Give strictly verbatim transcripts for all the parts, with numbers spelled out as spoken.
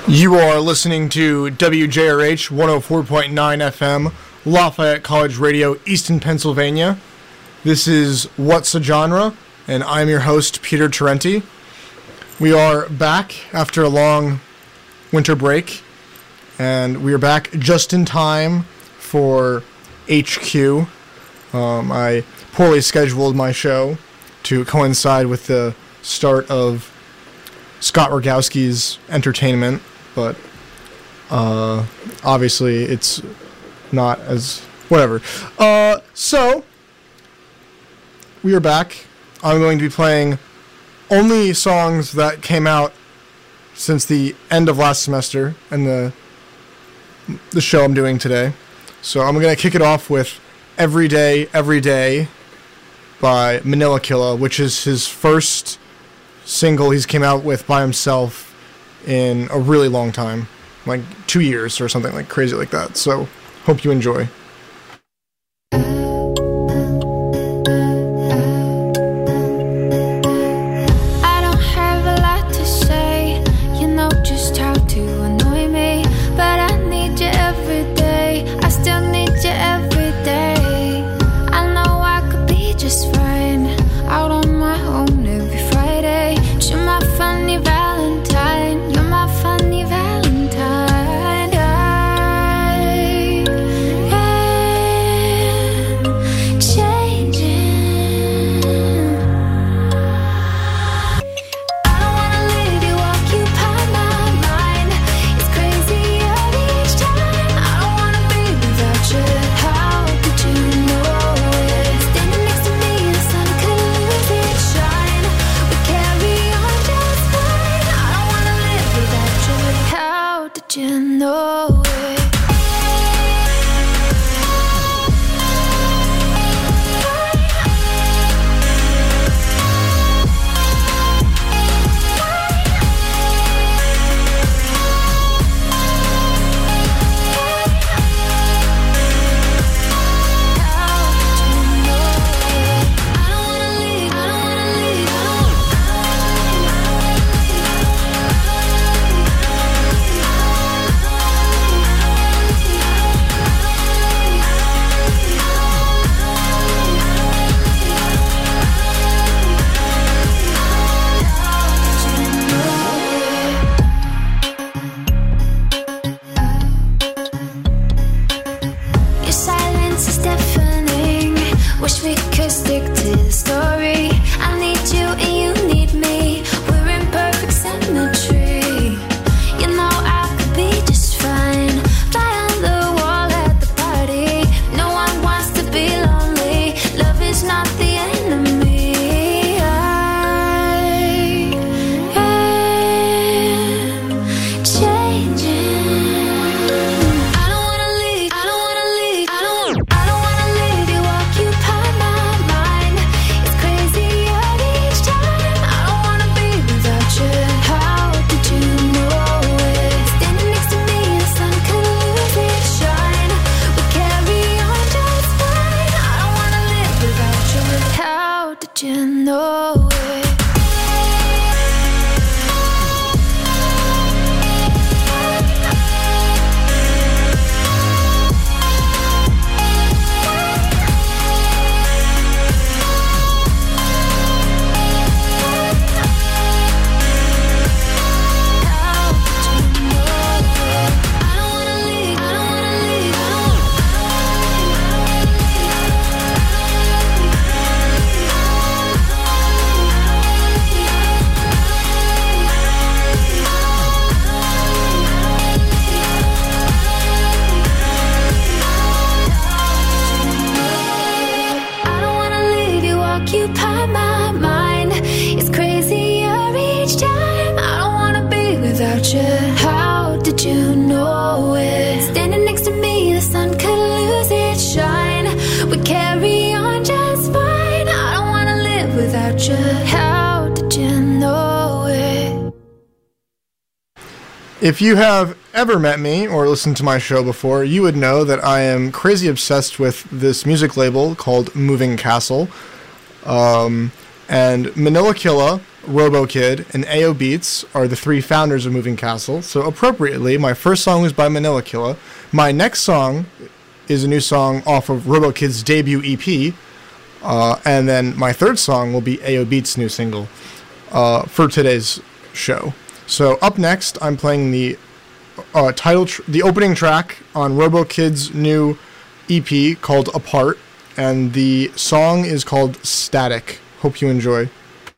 You are listening to W J R H one oh four point nine F M, Lafayette College Radio, Easton, Pennsylvania. This is What's a Genre, and I'm your host, Peter Tarenti. We are back after a long winter break, and we are back just in time for H Q. Um, I poorly scheduled my show to coincide with the start of Scott Rogowski's entertainment, but uh, obviously it's not as whatever. Uh, so we are back. I'm going to be playing only songs that came out since the end of last semester and the the show I'm doing today. So I'm going to kick it off with Every Day, Every Day by Manila Killa, which is his first single he's came out with by himself in a really long time, like two years or something like crazy like that. So hope you enjoy. If you have ever met me or listened to my show before, you would know that I am crazy obsessed with this music label called Moving Castle. Um, And Manila Killa, RoboKid, and A O Beats are the three founders of Moving Castle. So appropriately, my first song was by Manila Killa. My next song is a new song off of RoboKid's debut E P. Uh, and then my third song will be A O Beats' new single uh, for today's show. So up next, I'm playing the uh, title, tr- the opening track on RoboKid's new E P called Apart, and the song is called Static. Hope you enjoy.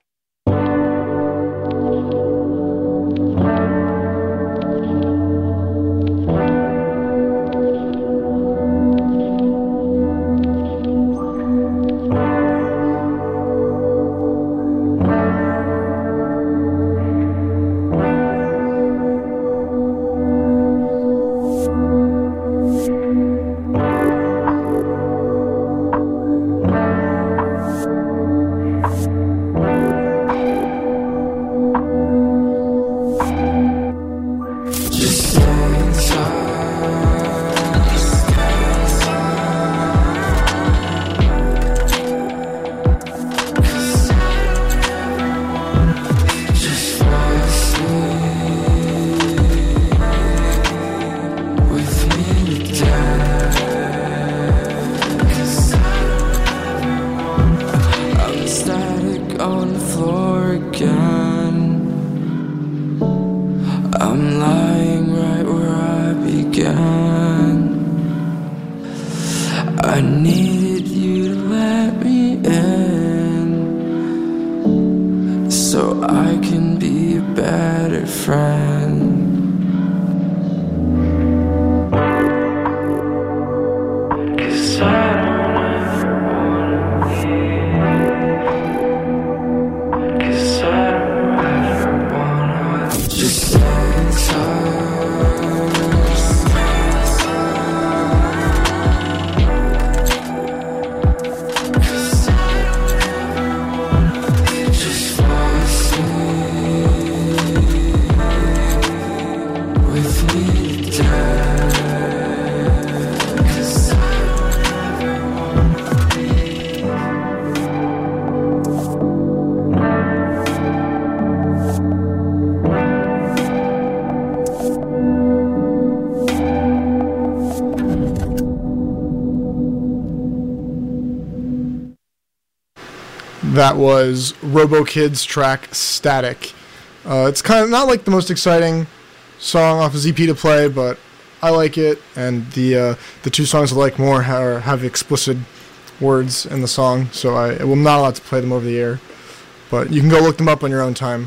That was RoboKid's track Static. Uh, it's kind of not like the most exciting song off his E P to play, but I like it, and the uh, the two songs I like more have, have explicit words in the song, so I am not allowed to play them over the air. But you can go look them up on your own time.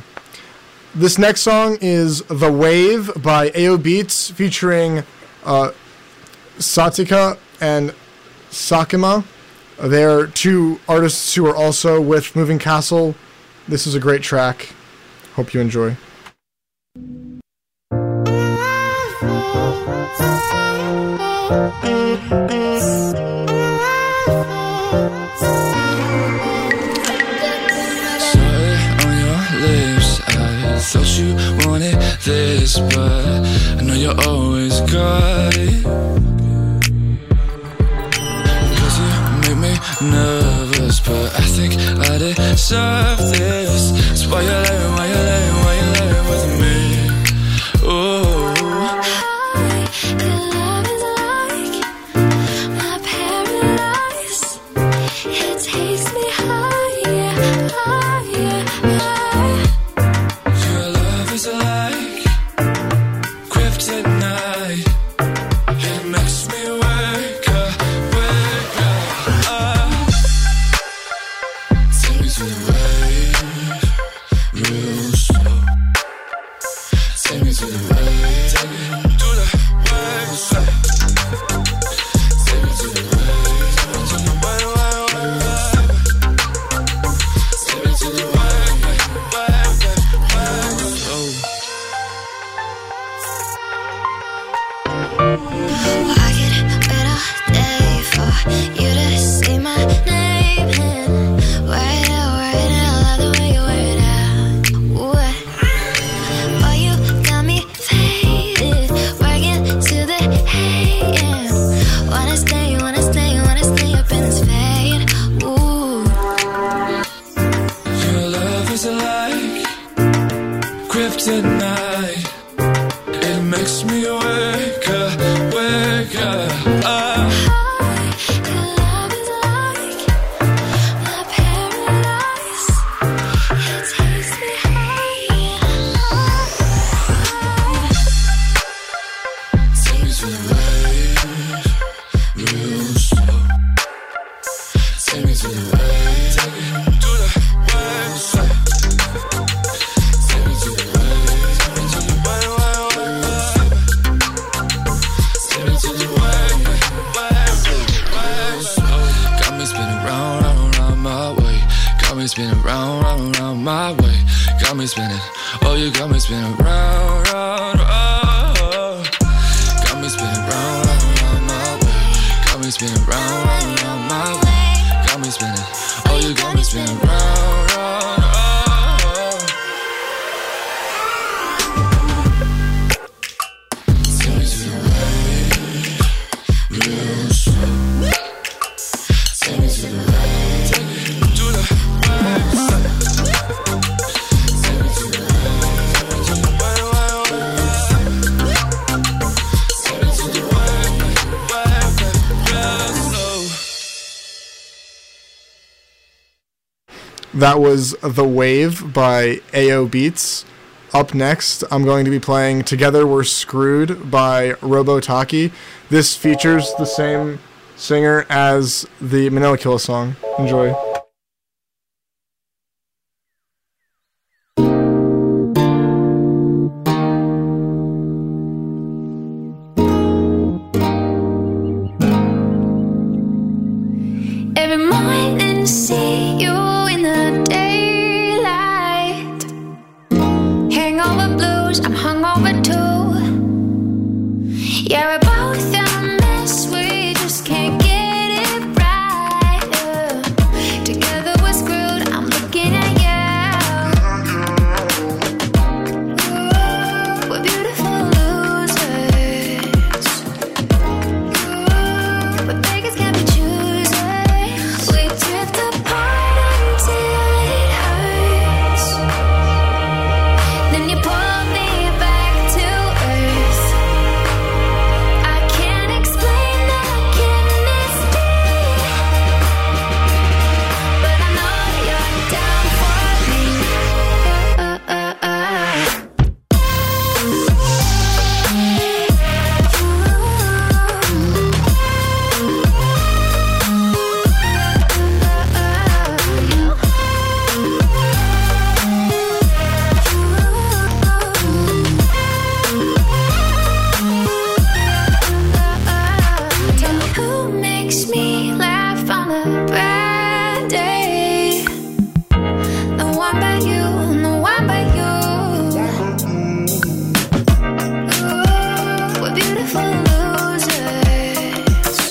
This next song is The Wave by A O Beats featuring uh, Satika and Sakima. They're two artists who are also with Moving Castle. This is a great track. Hope you enjoy. Thought you wanted this, but I know you always got it. Cause you make me nervous, but I think I deserve this. That's why you're lying, why you're lying, why you're lying with me. Oh, to the way tonight. It makes me wake up, wake up. Uh. Spinning round, round, round my way. Got me spinning. Oh, you got me spinning round, round, round. Got me spinning round, round, round my way. Got me spinning round, round, round my way. Got me spinning. Oh, you got me spinning round, round, round. Take me to the right, real slow. Take me to the right, to the That was The Wave by A O Beats. Up next, I'm going to be playing Together We're Screwed by Robotaki. This features the same singer as the Manila Killa song. Enjoy. Every morning see you in the daylight. Hangover blues, I'm hungover too. Yeah, we're both a mess, we just can't get it right. Yeah. Together we're screwed, I'm looking at you. Ooh, we're beautiful losers. Ooh, but beggars can't be choosers. We drift apart until it hurts. Then you pull me back to earth. I can't explain the chemistry, but I know you're down for me. Uh, uh, uh, uh. Tell me who makes me laugh on a bad day. The one by you, the one by you. Ooh, we're beautiful losers.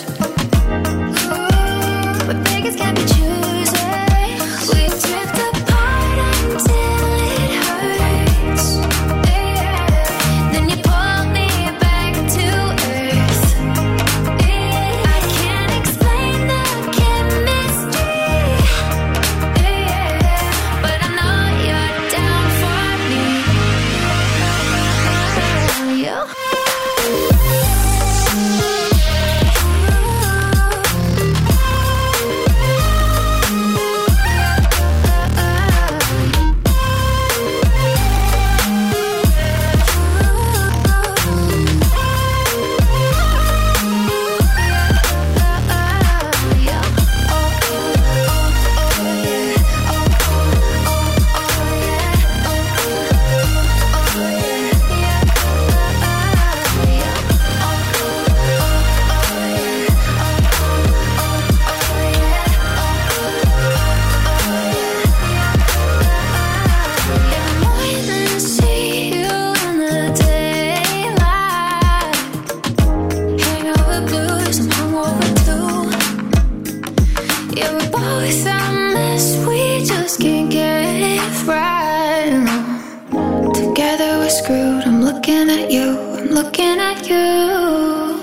Ooh, but beggars can't be choosers. We drift apart until it hurts. Yeah. Then you pull me back to earth. Yeah. I can't explain the chemistry. Yeah. But I know you're down for me. Yeah. Screwed, I'm looking at you, I'm looking at you.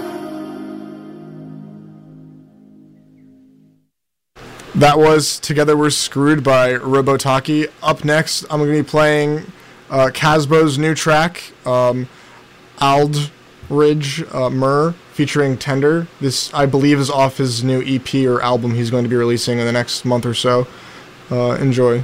That was Together We're Screwed by Robotaki. Up next, I'm going to be playing uh, Casbo's new track, um, Aldridge uh, Murr, featuring Tender. This, I believe, is off his new E P or album he's going to be releasing in the next month or so. Uh, enjoy.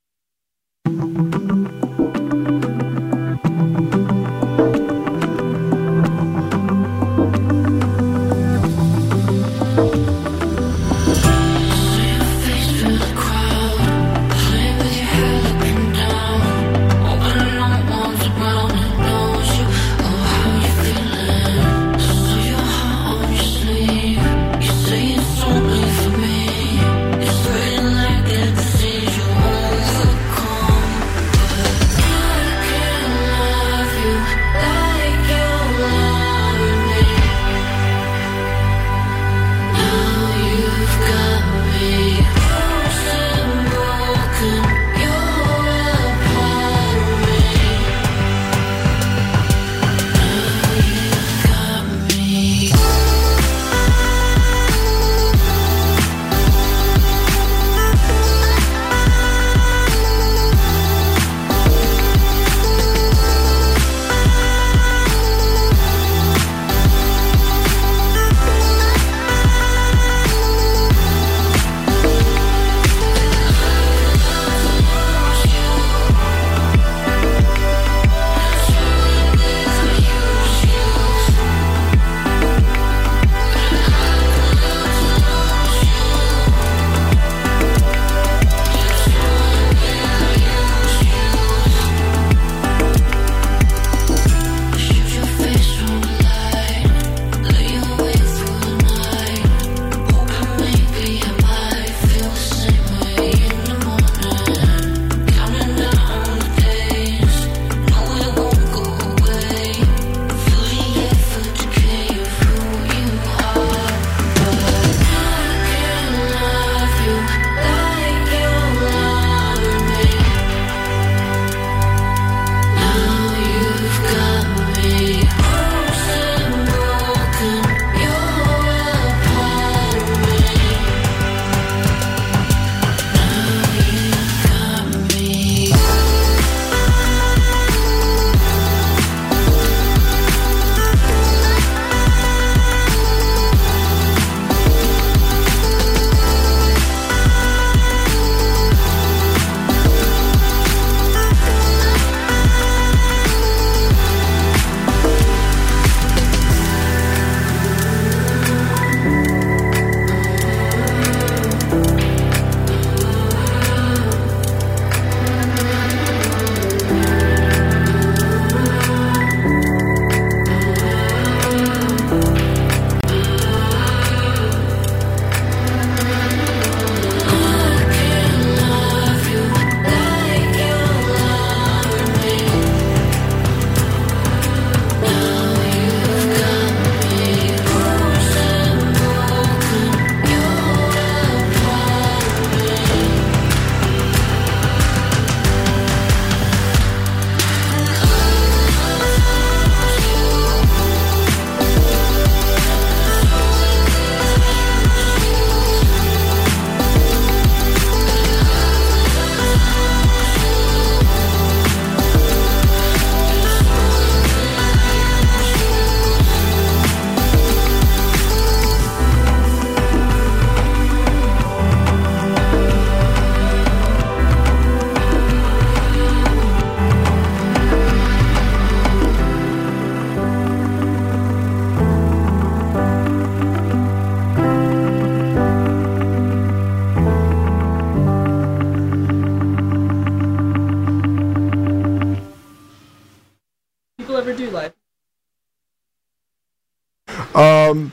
Um,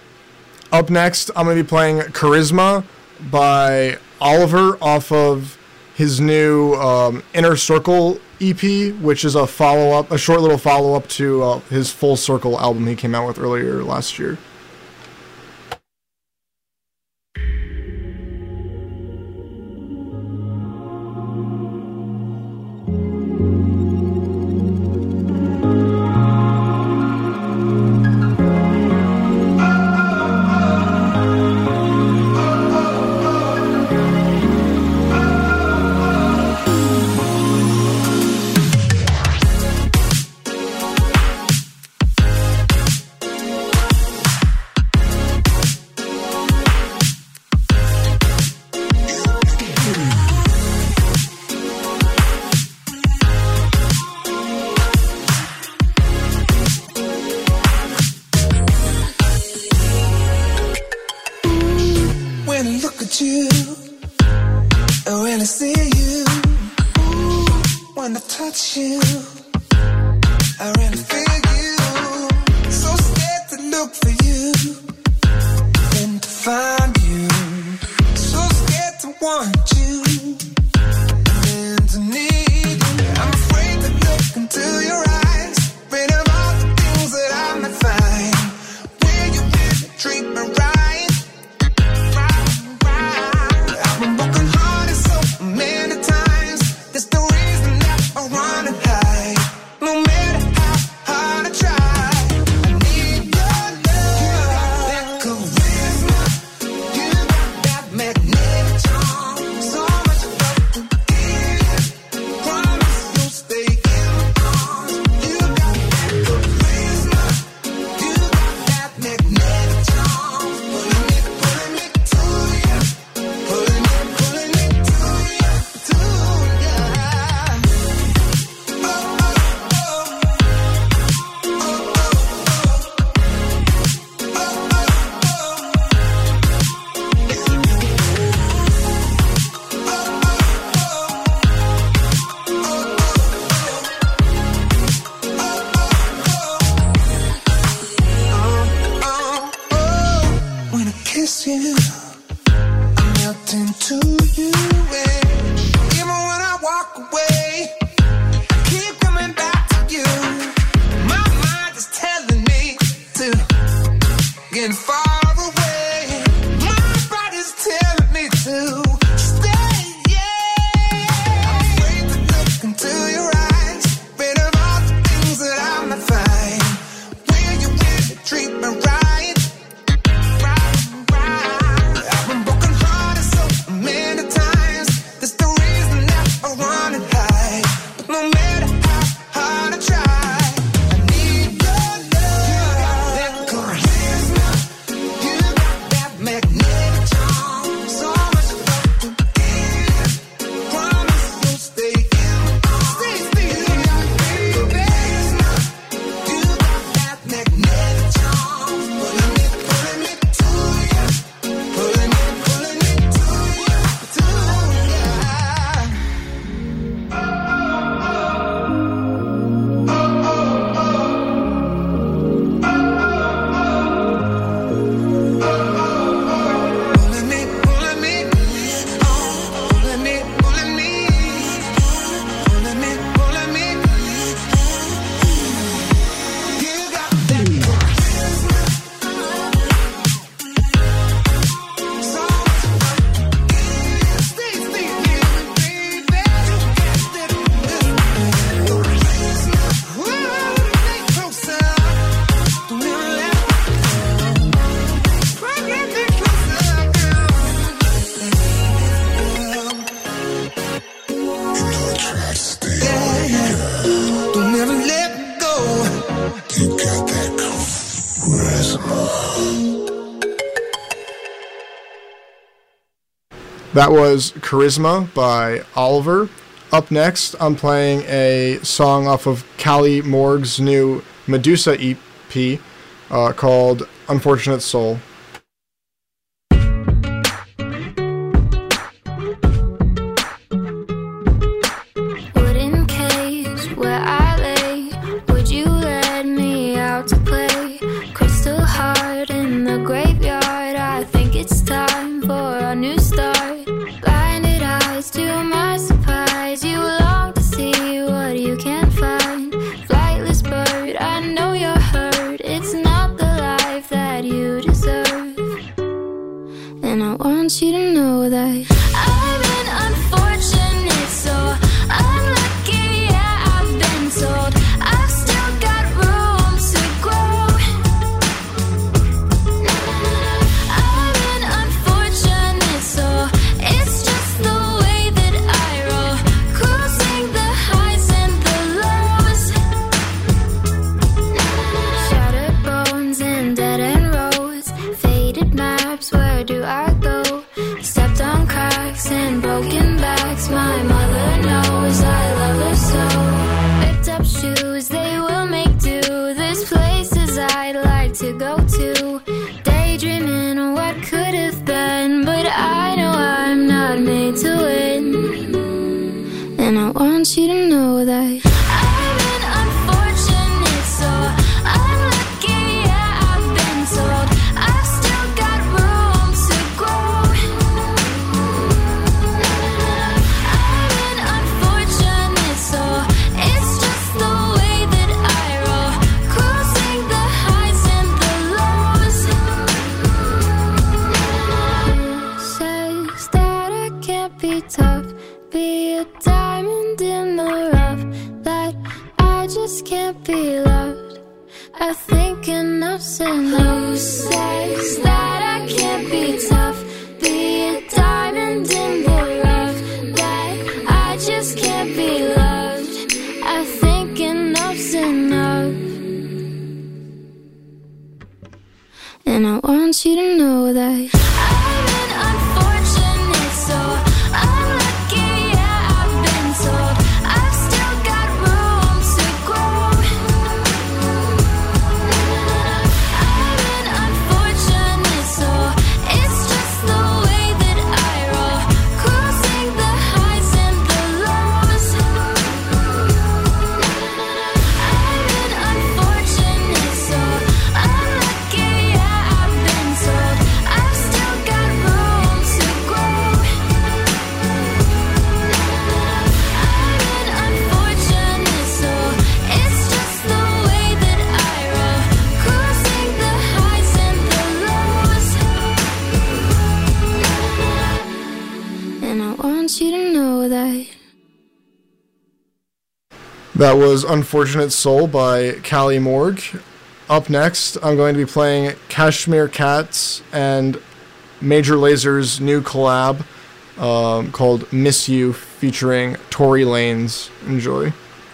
up next, I'm going to be playing Charisma by Oliver off of his new um, Inner Circle E P, which is a follow-up, a short little follow-up to uh, his Full Circle album he came out with earlier last year. when I touch you, I really feel you. So scared to look for you and to find you. So scared to want you and to need you. I'm afraid to look into your eyes, afraid of all the things that I might find. Will you really treat me right? I've been broken hearted so many times. That's the reason that I run and hide. No matter how hard I try, I need your love. That charisma, you got that magnetic charm. So much love to give. Promise you'll stay in my arms. You got that charisma, you got that magnetic charm. Pulling me, pulling me to you. Pulling me, pulling me to you, to you. Oh, oh, oh. Oh, oh, oh. Oh, oh, oh. When I kiss you, I melt into you, and even when I walk away, I keep coming back to you. My mind is telling me to get far away. My body's telling me to stay, yeah. I'm afraid to look into your eyes, afraid of all the things that I might find. Will you really treat me right? Right, right. I've been broken hearted so many times. That's the reason that I run and hide. But no matter how hard I try, I need your love. That charisma, you got that magnetic charm. So much love to give. Promise you'll stay in my arms. Stay, stay in my charisma, you got that magnetic charm. Pulling me, pulling me to you. Pulling me, pulling me to you, to you. Pulling me, pulling me, pulling me, pulling me, pulling me, pulling me. You got that charisma, so much love to give. Stay, stay here, baby. Charisma, whoa, stay closer. Don't ever let me go. Right, get me closer, girl. Yeah, yeah. Don't ever let me go. You got that charisma. That was Charisma by Oliver. Up next, I'm playing a song off of Callie Morg's new Medusa E P uh, called Unfortunate Soul. Wooden cage where I lay. Would you let me out to play? Crystal heart in the graveyard. I think it's time for a new start. Blinded eyes to my surprise. You long to see what you can't find. Flightless bird, I know you're hurt. It's not the life that you deserve. want you to know that I've been unfortunate, so unlucky, yeah, I've been told I've still got room to grow. I've been unfortunate, so it's just the way that I roll, cruising the highs and the lows. Says that I can't be tough, be a diamond in the rough, that I just can't be loved. I think enough's enough. Who says that I can't be tough, be a diamond in the rough, that I just can't be loved. I think enough's enough. And I want you to know that I've been unfortunate, so unlucky, yeah, I've been told I've still got room to grow. I've been unfortunate, so it's just the way that I roll, cruising the highs and the lows. I've been unfortunate, so unlucky, yeah, I've been told I've still got room to grow. I've been unfortunate, so it's just the way that I roll, cruising the highs and the lows. And I want you to know that That was Unfortunate Soul by Callie Morg. Up next, I'm going to be playing Kashmir Cats and Major Laser's new collab um, called Miss You, featuring Tory Lanez. Enjoy.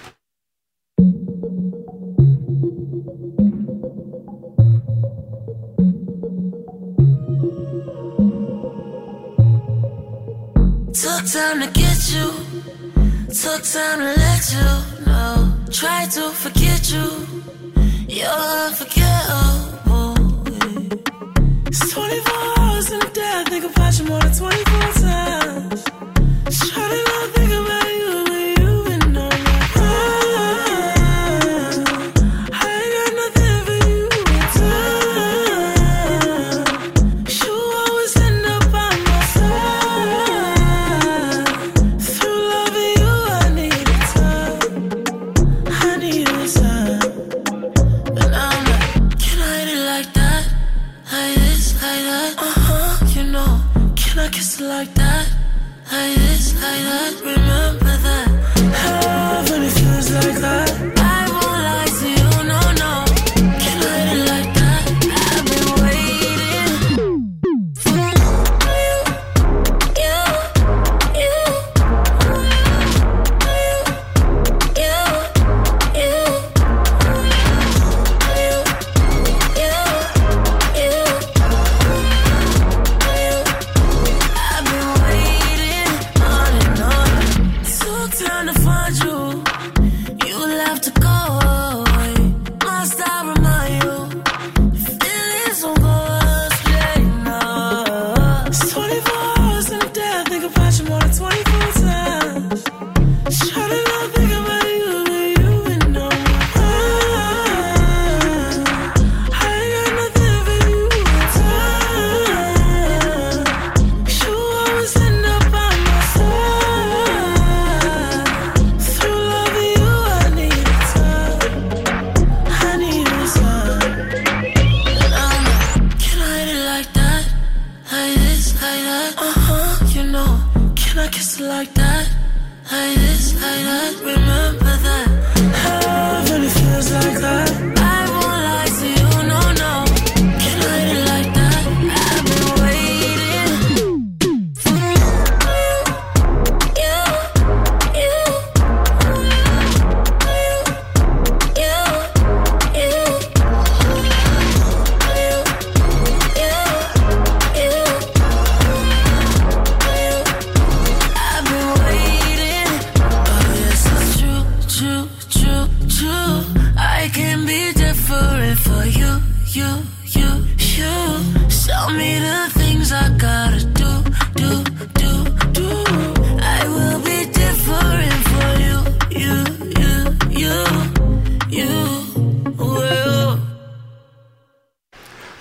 Took time to get you, took time to let you know. Tried to forget you, you're unforgettable. It's twenty-four hours in a day, I think about you more than twenty-four times. Try to not think about you when you've been on my mind. I ain't got nothing for you in time. You always end up by my side. Through loving you, I needed time. I needed time. But now I'm like, can I hit it like that? Like this, like that? Uh-huh, you know. Can I kiss it like that?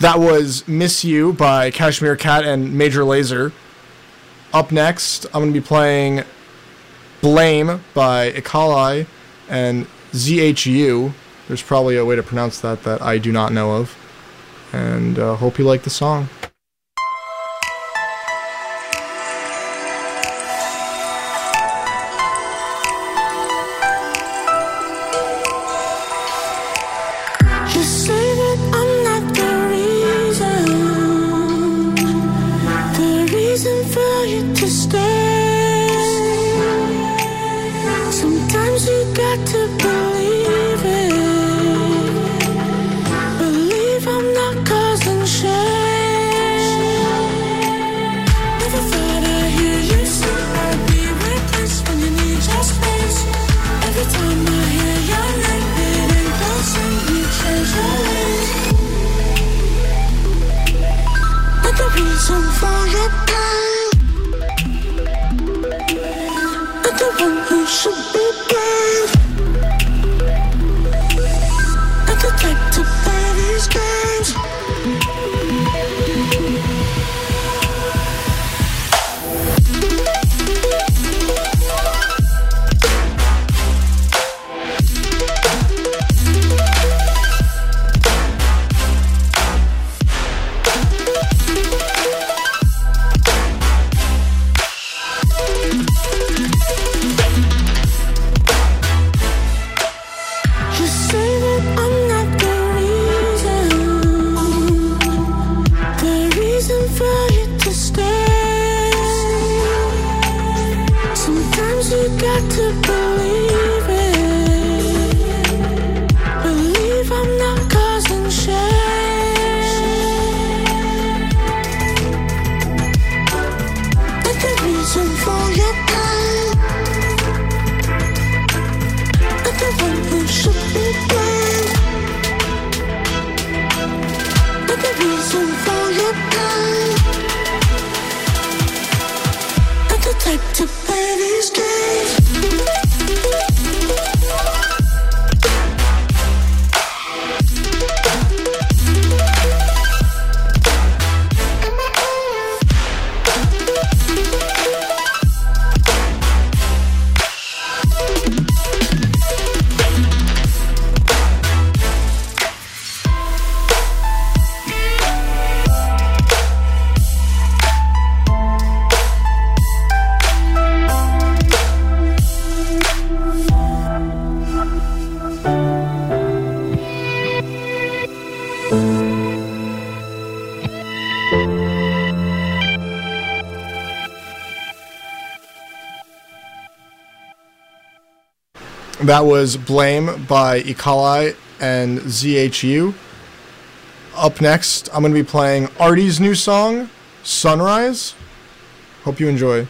That was Miss You by Kashmir Cat and Major Lazer. Up next, I'm going to be playing Blame by Ikalai and Z H U. There's probably a way to pronounce that that I do not know of. And uh, hope you like the song. You say that I'm not the reason, the reason for you to stay. Sometimes you got to believe it, believe I'm not causing shame. Never thought I'd hear you say I'd be reckless when you need your space. Every time I hear your name, it ain't closing, you change your ways. But the reason for your pain, but the one who should be blamed, not the type to play these games. You say that I'm not the reason, the reason for you to stay. Sometimes you got to believe it, believe I'm not causing shame. But the reason for your pain, but the one who should be blamed, but the reason for your pain, not the type to play these games. That was Blame by Ikalai and Z H U. Up next, I'm going to be playing Artie's new song, Sunrise. Hope you enjoy.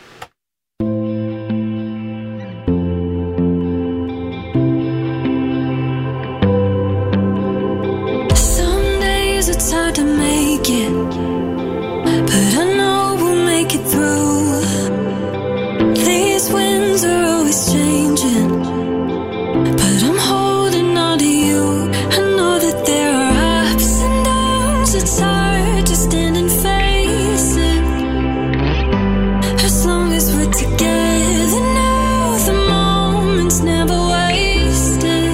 Some days it's hard to make it, but I know we'll make it through. These winds are always changing, but I'm holding on to you. I know that there are ups and downs, it's hard to stand and face it. As long as we're together now, the moment's never wasted.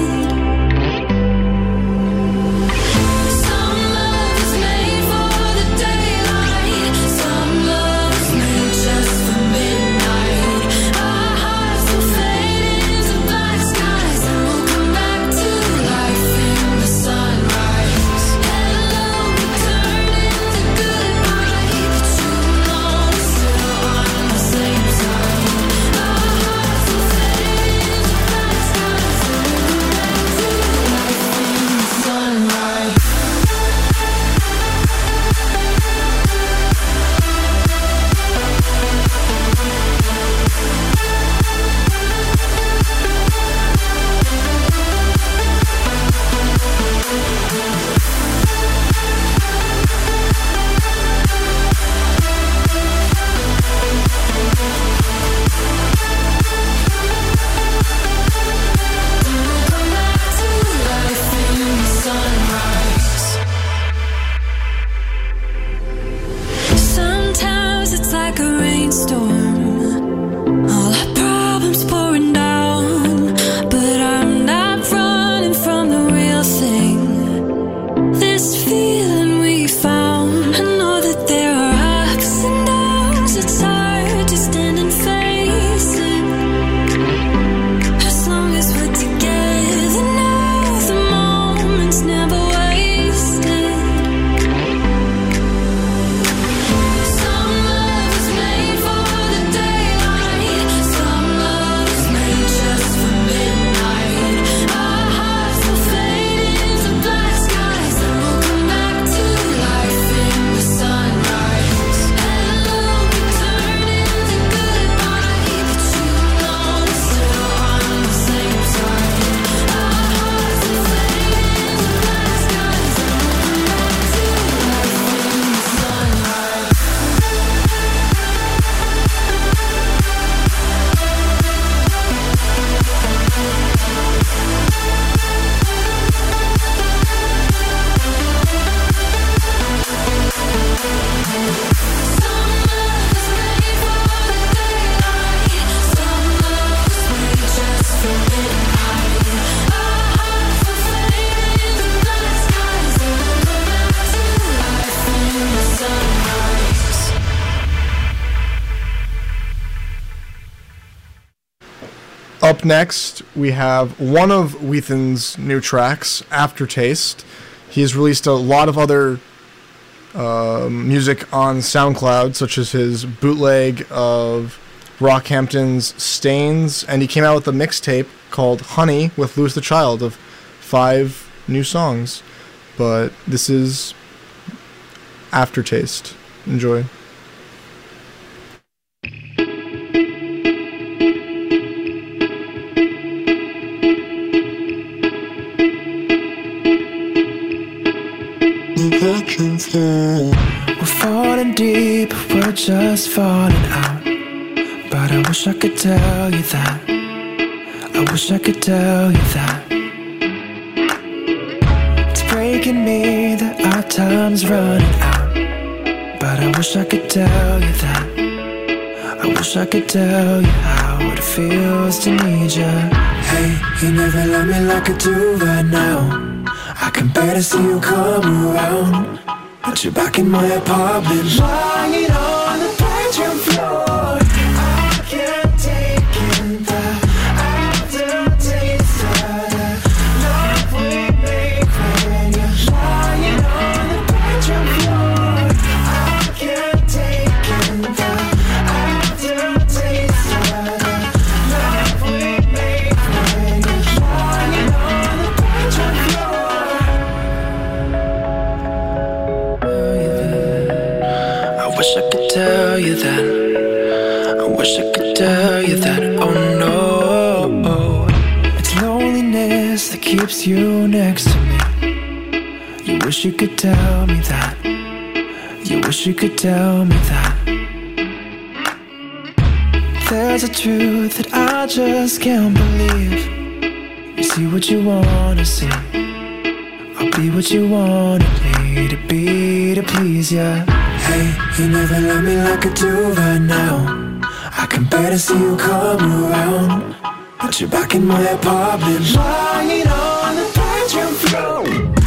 Some love is made for the daylight, some love is made just for midnight. Our hearts will fade into black skies, and we'll come back to life in the sunrise. Hello will turn into goodbye, but you know we're still on the same side. Our hearts will fade into black skies, Up next, we have one of Weathen's new tracks, Aftertaste. He has released a lot of other uh, music on SoundCloud, such as his bootleg of Rockhampton's Stains, and he came out with a mixtape called Honey with Lose the Child of five new songs. But this is Aftertaste. Enjoy. We're falling deep, we're just falling out. But I wish I could tell you that. I wish I could tell you that. It's breaking me that our time's running out. But I wish I could tell you that. I wish I could tell you how it feels to need you. Hey, you never love me like I do right now. I can better see you come around. But you're back in my apartment, lying on the bedroom floor. I can't take it, the aftertaste of the love we make when you're lying on the bedroom floor. I can't take it, the aftertaste of the love we make when you're lying on the bedroom floor. I wish I could tell you that. I wish I could tell you that. Oh no, it's loneliness that keeps you next to me. You wish you could tell me that. You wish you could tell me that. There's a truth that I just can't believe. You see what you wanna see. I'll be what you wanted me to be to please ya. Hey, you never love me like I do right now. I can better see you come around. But you're back in my apartment, lying on the bedroom floor.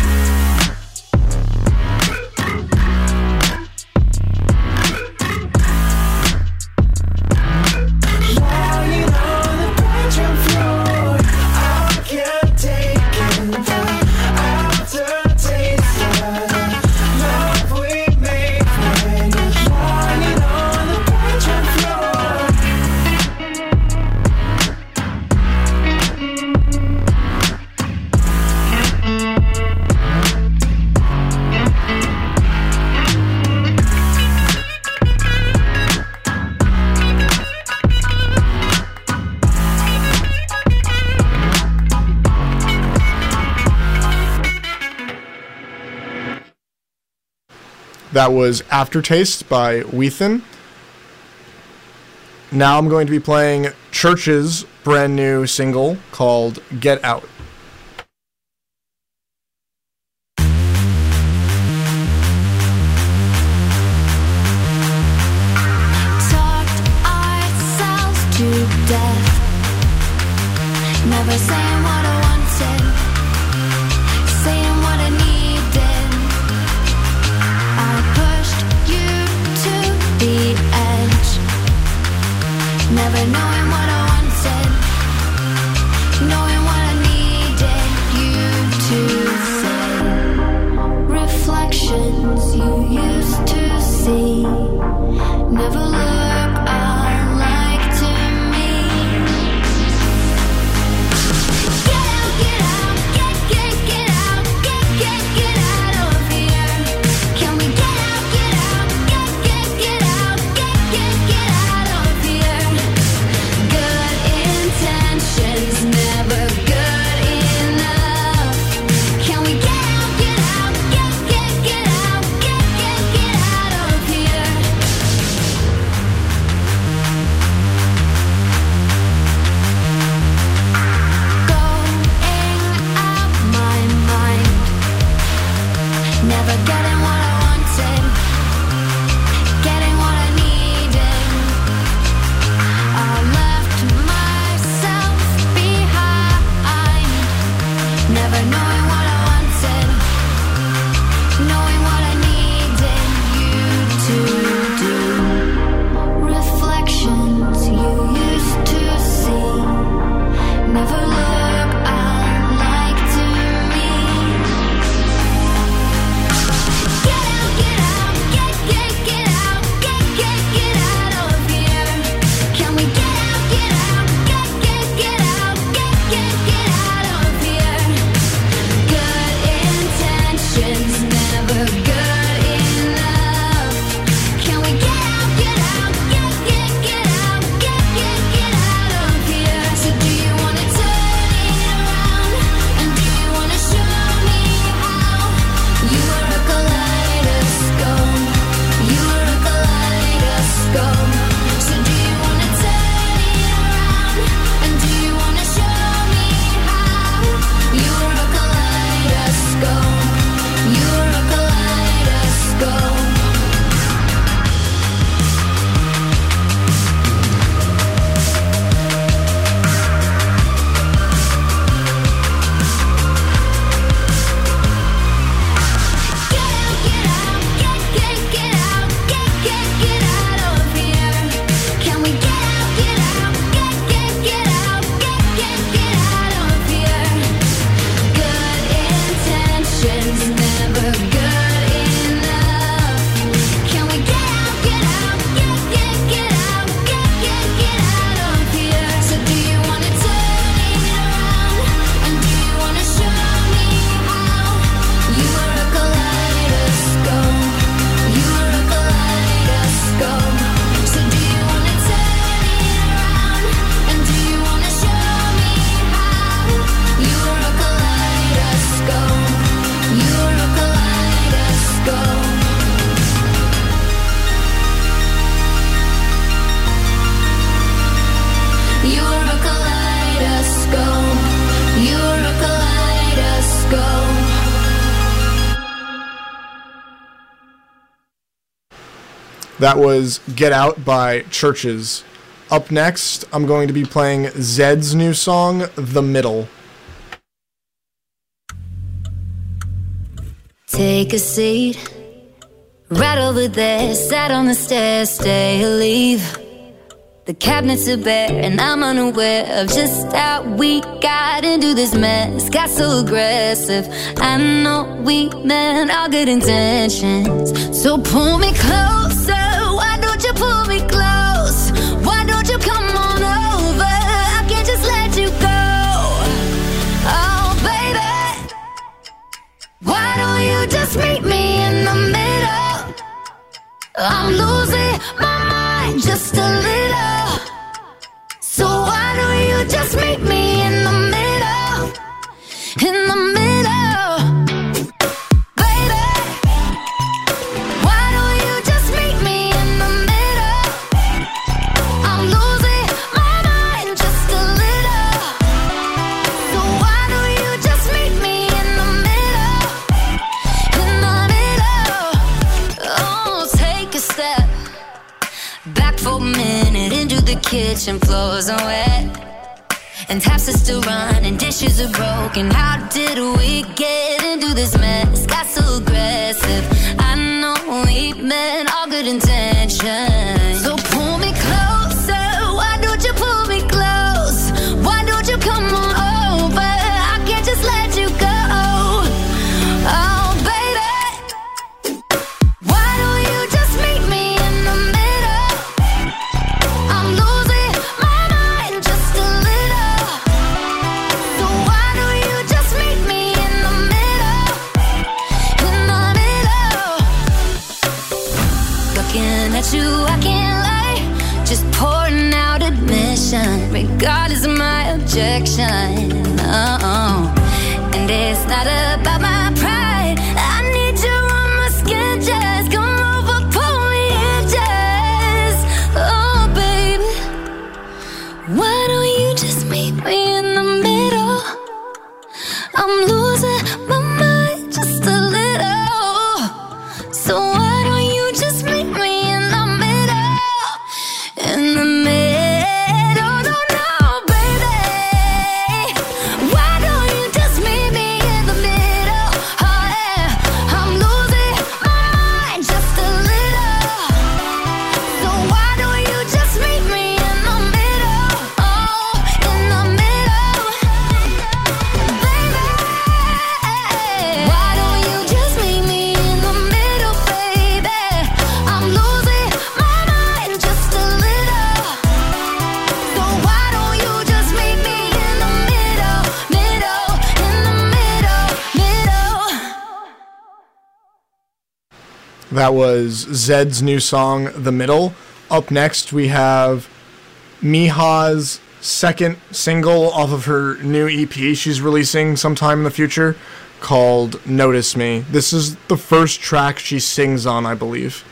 Lying on the bedroom floor. I can't take it, the aftertaste of the love we make when you're lying on the bedroom floor. That was Aftertaste by Weathen. Now I'm going to be playing Church's brand new single called Get Out. Talked ourselves to death, never saying what I wanted, saying what I needed. I pushed you to the edge, never knowing what I wanted, knowing what I needed you to say. Reflections you used to see never look alike to me. Get out, get out, get, get, get out, get, get, get out of here. Can we get out, get out, get, get, get out, get, get, get out of here? Good That was Get Out by Churches. Up next, I'm going to be playing Zed's new song, The Middle. Take a seat, right over there, sat on the stairs, stay or leave. The cabinets are bare and I'm unaware of just how we got into this mess. Got so aggressive, I know we meant all good intentions. So pull me closer, why don't you pull me close? Why don't you come on over, I can't just let you go. Oh baby, why don't you just meet me in the middle? I'm losing my mind just a little. So why don't you just meet me in the middle? In the middle, baby. Why don't you just meet me in the middle? I'm losing my mind just a little. So why don't you just meet me in the middle? In the middle. Oh, take a step back for a minute into the kitchen, floors are wet and taps are still running, dishes are broken. How did we get into this mess? Got so aggressive, I know we meant all good intentions. So pull me closer, why don't you pull me close? Why don't you come on over, I can't just let you go. Oh baby, why don't you just meet me in the middle? I'm losing my mind just a little. So why don't you just meet me in the middle? In the middle. Looking at you, I can't lie, just pouring out admission, regardless of my objection. Oh, and it's not about my pride, I need you on my skin, just come over, pull me in, just. Oh baby, why don't you just meet me in the middle? I'm losing my mind just a little. So why don't you just meet me in the middle? In the middle, no, no, baby. Why don't you just meet me in the middle? Oh yeah, I'm losing my mind just a little. So why don't you just meet me in the middle? Oh, in the middle, baby. Why don't you just meet me in the middle, baby? I'm losing my mind just a little. So why don't you just meet me in the middle, middle, in the middle, middle. That was Zed's new song, The Middle. Up next, we have Miha's second single off of her new E P she's releasing sometime in the future called Notice Me. This is the first track she sings on, I believe.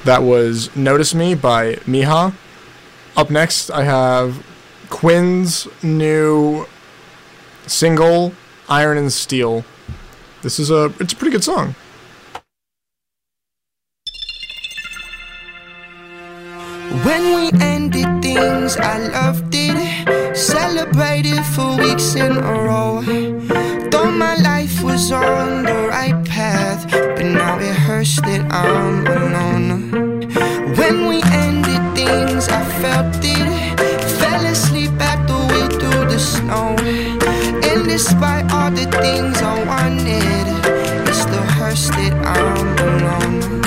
That was Notice Me by Miha. Up next, I have Quinn's new single, Iron and Steel. This is a, it's a pretty good song. When we ended things, I loved it. Celebrated for weeks in a row. Thought my life was on the right path, but now it hurts that I'm alone. When we ended things, I felt it. Fell asleep at the wheel through the snow. And despite all the things I wanted, it still hurts that I'm alone.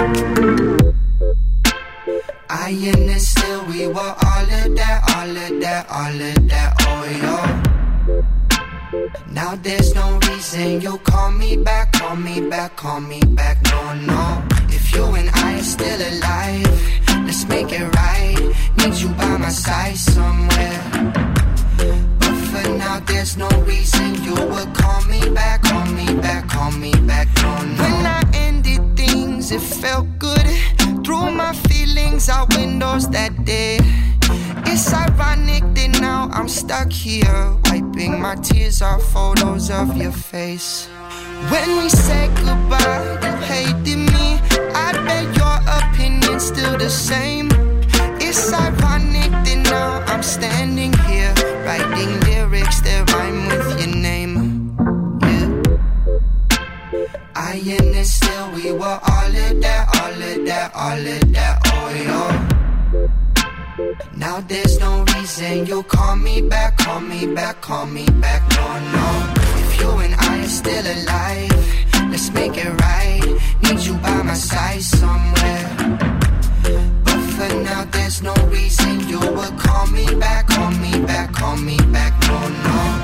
I and it still, we were all of that, all of that, all of that, oh yo. Now there's no reason you call me back, call me back, call me back, no, no. If you and I are still alive, let's make it right. Need you by my side somewhere. But for now there's no reason you would call me back, call me back, call me back, no, no. When I ended things, it felt good. Threw my feelings out windows that day. It's ironic that now I'm stuck here, wiping my tears off photos of your face. When we said goodbye, you hated me. I bet your opinion's still the same. It's ironic that now I'm standing here, writing lyrics that rhyme with your name. Yeah. I and it still, we were all of that, all of that, all of that, oh yo. Now there's no reason you call me back, call me back, call me back, no, no. If you and I are still alive, let's make it right. Need you by my side somewhere. But for now there's no reason you would call me back, call me back, call me back, no, no.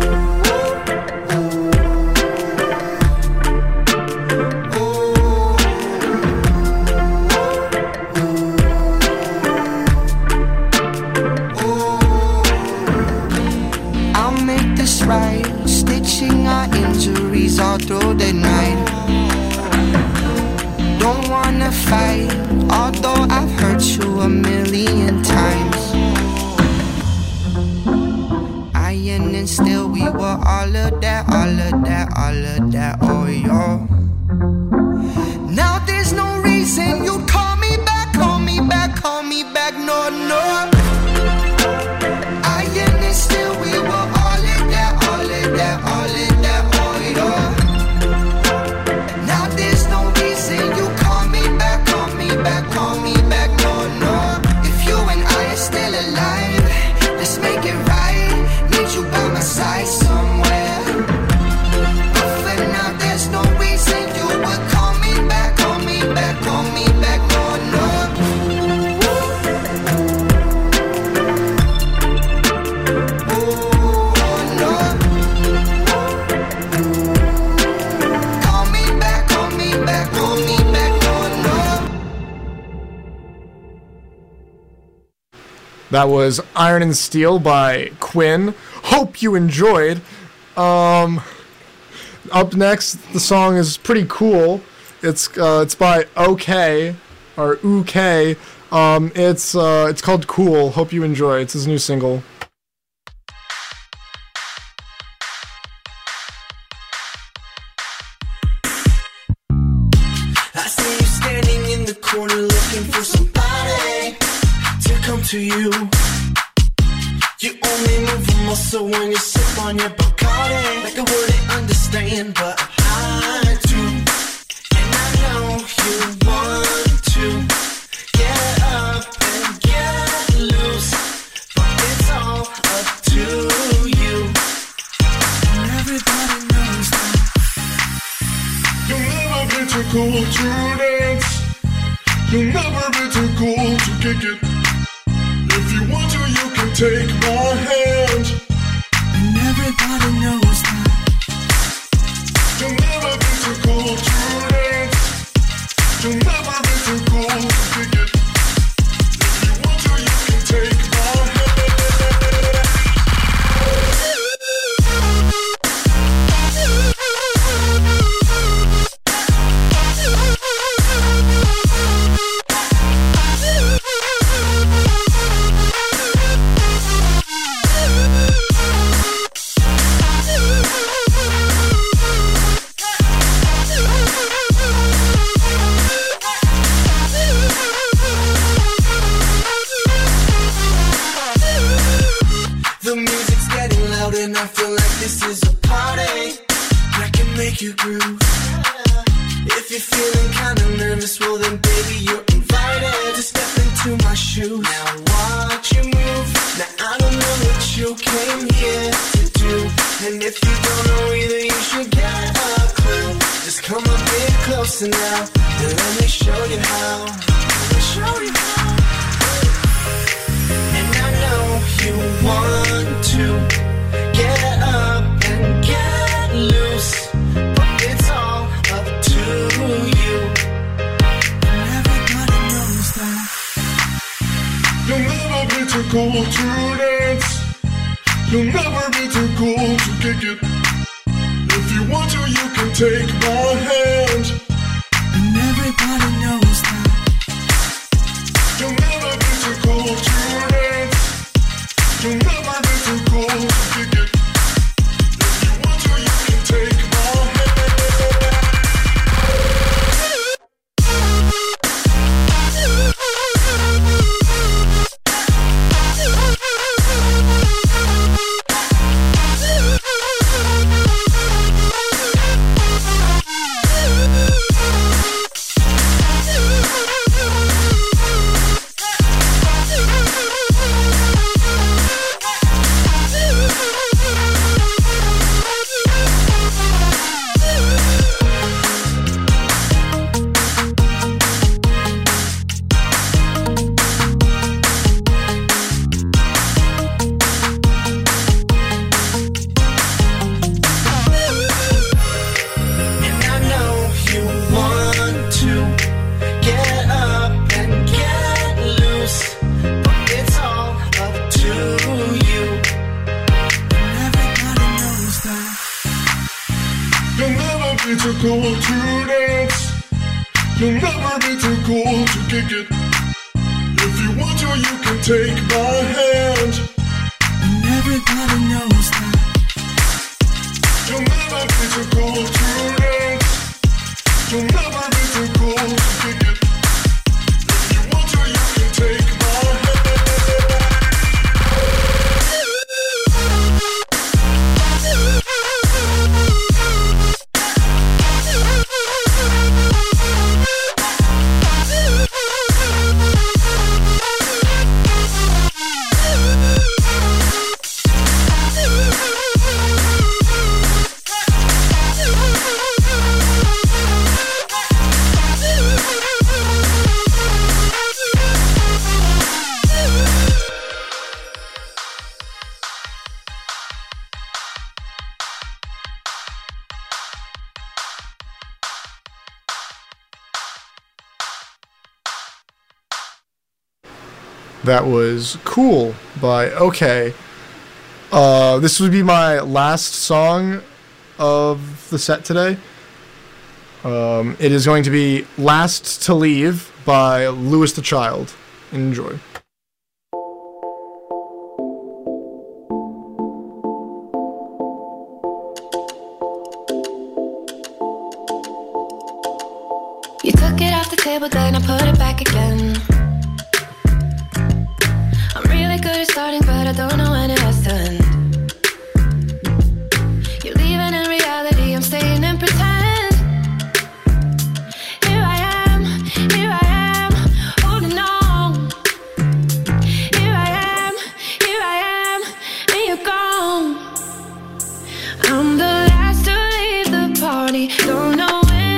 Right, stitching our injuries all through the night. Don't wanna fight, although I've hurt you a million times. I and still we were all of that, all of that, all of that, oh yo. Now there's no reason you call me back, call me back, call me back, no, no. I and still we were all of that, all of that, all of that, oh yo. Now there's no reason you call me back, call me back, call me back, no, no. If you and I are still alive, let's make it right. Need you by my side somewhere. But for now there's no reason you would call me back, call me back, call me back, no, no. That was Iron and Steel by Quinn. Hope you enjoyed. Um, up next, the song is pretty cool. It's uh, it's by OK or OK. Um, it's uh, it's called Cool. Hope you enjoy. It's his new single. I see you standing in the corner looking for somebody to come to you. You only move a muscle when you sip on your Bacardi. Like I wouldn't understand, but I do. And I know you want to get up and get loose, but it's all up to you. And everybody knows that you'll never be too cool to dance. You'll never be too cool to kick it. If you want to, you can take my hand. And everybody knows that you'll never be too cool to dance. You'll never be too cool to kick it. If you want to, you can take my hand. loud and I feel like this is a party. I can make you groove. If you're feeling kinda nervous, well then baby you're invited to step into my shoes. Now watch you move. Now I don't know what you came here to do, and if you don't know either, you should get a clue. Just come a bit closer now, and let me show you how. Let me show you how. And I know you want to get up and get loose, but it's all up to you. And everybody knows that you'll never be too cool to dance. You'll never be too cool to kick it. If you want to, you can take my hand. And everybody knows that you'll never be too cool to dance. You'll never be too cool to kick it. If you want to, you can take my hand. Too cool to dance. You'll never be too cool to kick it. If you want to, you can take my hand. And everybody knows that you'll never be too cool to dance. You'll never be too cool to kick it. If you want to, you can take my hand. That was Cool by OK. Uh, this would be my last song of the set today. Um, it is going to be Last to Leave by Louis the Child. Enjoy. You took it off the table, then I put it back again. I'm really good at starting, but I don't know when it has to end. You're leaving in reality, I'm staying in pretend. Here I am, here I am, holding on. Here I am, here I am, and you're gone. I'm the last to leave the party, don't know.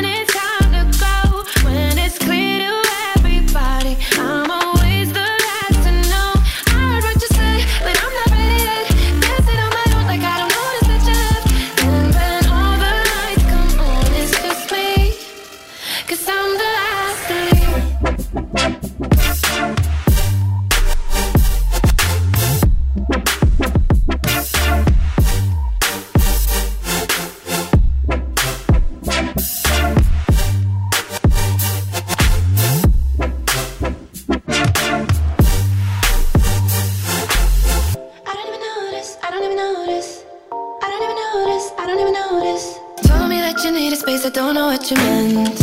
I don't know what you meant.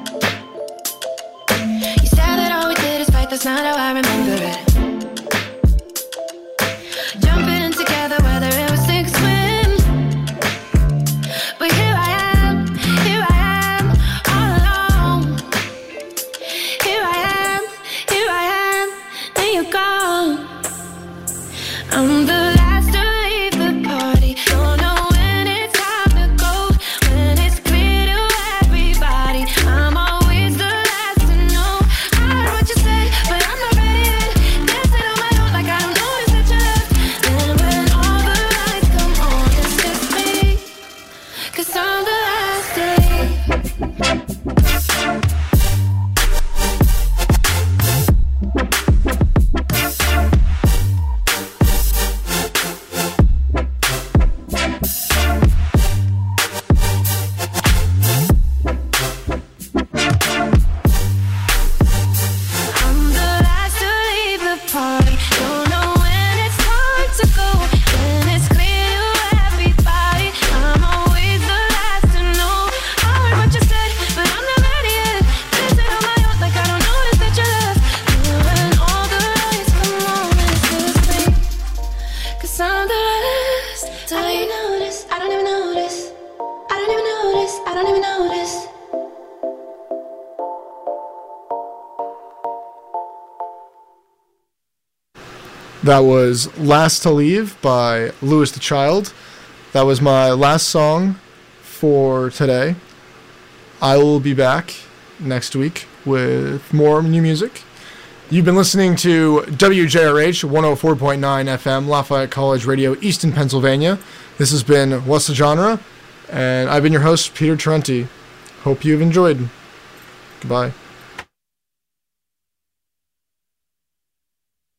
You said that all we did is fight, that's not how I remember it. Jumping in together, whether it was six That was Last to Leave by Louis the Child. That was my last song for today. I will be back next week with more new music. You've been listening to W J R H one oh four point nine F M, Lafayette College Radio, Easton, Pennsylvania. This has been What's the Genre? And I've been your host, Peter Trenti. Hope you've enjoyed. Goodbye.